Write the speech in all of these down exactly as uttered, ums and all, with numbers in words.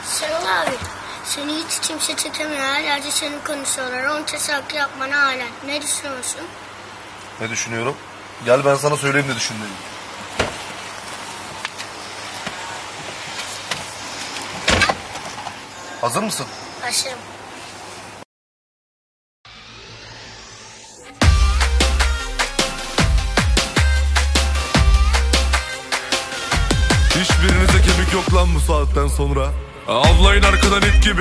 Şenol abi, seni hiç kimse çekemiyor. Her yerde seni konuşuyorlar. Onca şarkı yapmana halen. Ne düşünüyorsun? Ne düşünüyorum? Gel ben sana söyleyeyim ne düşündüğümü. Hazır mısın? Başlayalım. Hiçbirinize kemik yok lan bu saatten sonra. Avlayın arkadan it gibi.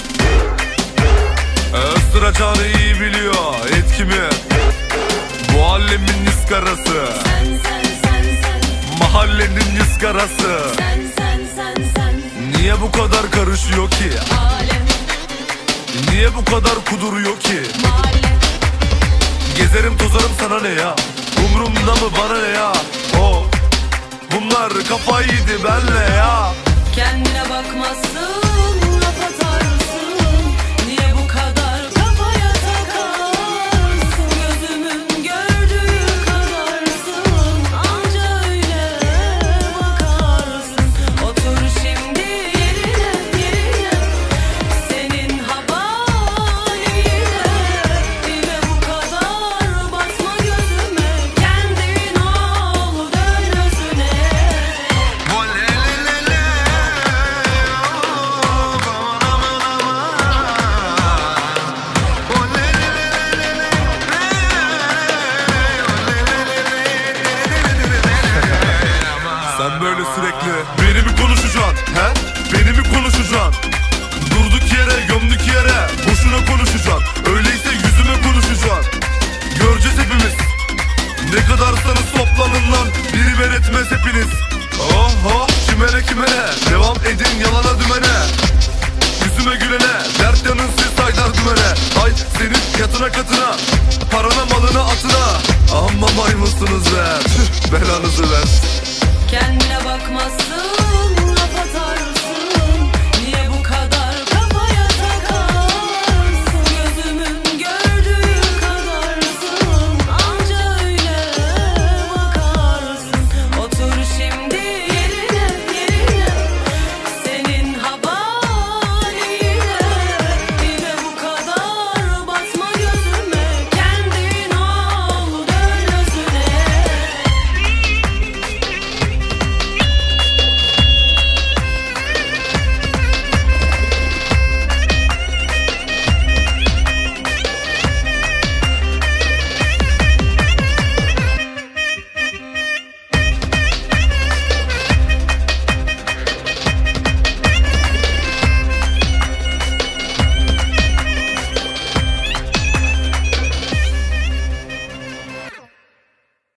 Isıracağını iyi biliyor etkimi. Bu alemin niskarası. Sen sen sen sen. Mahallenin niskarası. Sen sen sen sen. Niye bu kadar karışıyor ki? Alem. Niye bu kadar kuduruyor ki? Mahalle. Gezerim tozarım sana ne ya? Umrumda mı bana ne ya? Oh, bunlar kafayı yedi benle ya. Kendine bakmazsın, laf atarsın. Niye bu kadar kafaya takarsın? Gözümün gördüğü kadarsın. Anca öyle bakarsın. Otur şimdi yerine yerine. Senin havaline. Yine bu kadar basma gözüme. Kendin ol dön özüne. Sen böyle sürekli beni mi konuşacaksın? He? Beni mi konuşacaksın? Durduk yere gömdük yere boşuna konuşacaksın. Öyleyse yüzüme konuşacaksın. Göreceğiz hepimiz. Ne kadarsanız toplanın lan. Biri ben etmez hepiniz. Oh oh kime ne kime ne. Devam edin yalana dümene. Yüzüme gülene dert yanın siz saydar dümene. Ay senin yatına katına. Parana malına atına. Amma maymunsunuz be. Tüh, belanızı versin. Kendine bakmazsın,